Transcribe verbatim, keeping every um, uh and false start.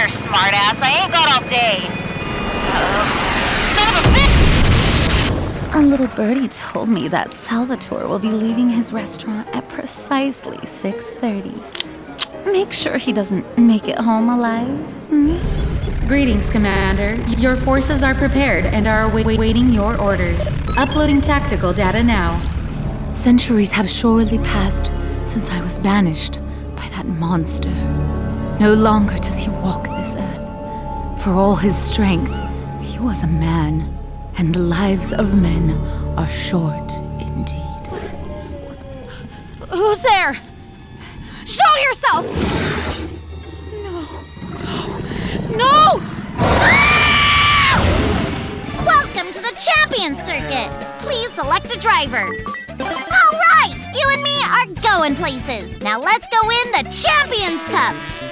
here, smartass. I ain't got all day. Uh, son of a bitch! A little birdie told me that Salvatore will be leaving his restaurant at precisely six thirty. Make sure he doesn't make it home alive. Hmm? Greetings, Commander. Your forces are prepared and are awaiting your orders. Uploading tactical data now. Centuries have surely passed since I was banished by that monster. No longer does he walk this earth. For all his strength, he was a man, and the lives of men are short indeed. Who's there? Show yourself! No. No! Welcome to the Champion Circuit. Please select a driver. All right, you and me are going places. Now let's go win the Champions Cup.